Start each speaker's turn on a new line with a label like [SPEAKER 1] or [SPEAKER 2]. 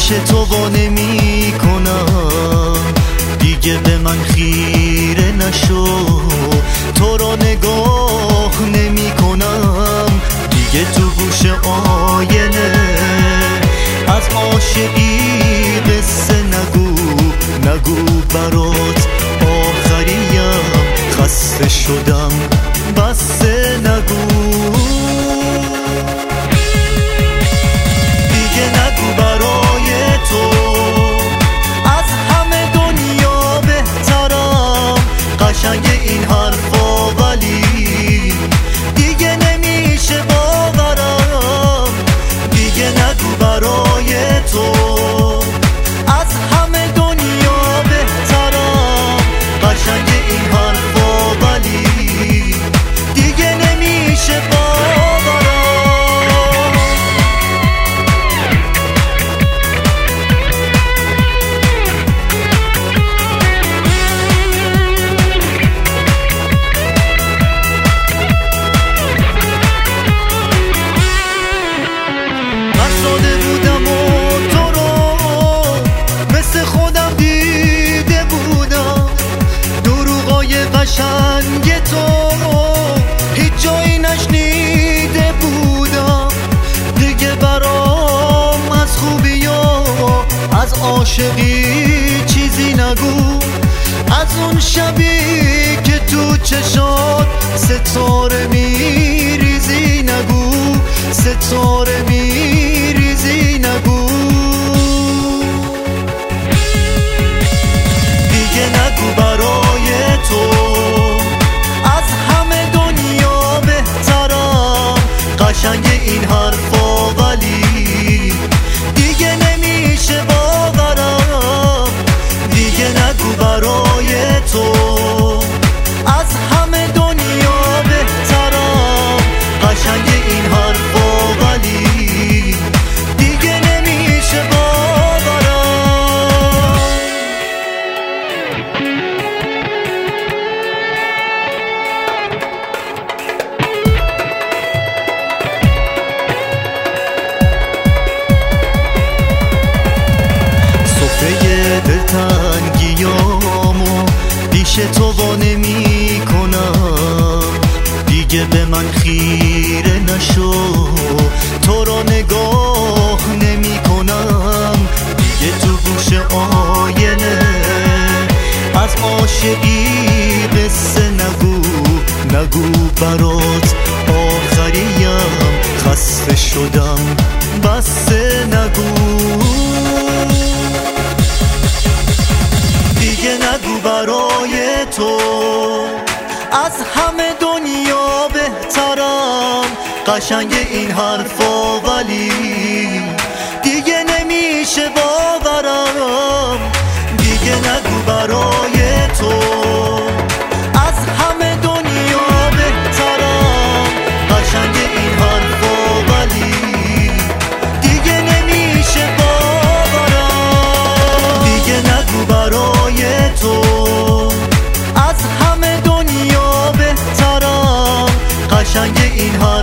[SPEAKER 1] پیش تو وا نمی کنم، دیگه به من خیره نشو. تو را نگاه نمی کنم دیگه تو گوش آینه. از عاشقی قصه نگو برات آخریم، خسته شدم بسه نگو. دیگه نگو برای تو از همه دنیا بهترم، قشنگ این حرفا ولی دیگه نمیشه باورم. دیگه نگو برای تو از همه دنیا بهترم، قشنگ این حرفا ولی دیگه نمیشه باورم. نشده بودم و تو رو مثل خودم دیده بودم، دروغای قشنگ تو هیچ جایی نشنیده بودم. دیگه برام از خوبی و از عاشقی چیزی نگو، از اون شبی که تو چشات ستاره میریزی نگو، ستاره میریزی نگو. دیگه نگو برای تو از همه دنیا بهترم، قشنگ این حرفا ولی دیگه نمیشه باورم. دیگه نگو برای تو از همه دنیا بهترم، قشنگ این حرفا ولی دیگه نمیشه باورم. صفحه دلتنگیامو پیش تو وا نمی کنم، دیگه به من خیره نشو. تو را نگاه نمی کنم دیگه تو گوش آینه. از عاشقی قصه نگو برات آخریم، خسته شدم بسه نگو. دیگه نگو برای تو از همه دنیا بهترم، قشنگ این حرفا ولی دیگه نمیشه باورم. دیگه نگو برای تو از همه دنیا بهترم، قشنگ این حرفا ولی دیگه نمیشه باورم. دیگه نگو برای تو از همه دنیا بهترم، قشنگ این حرفا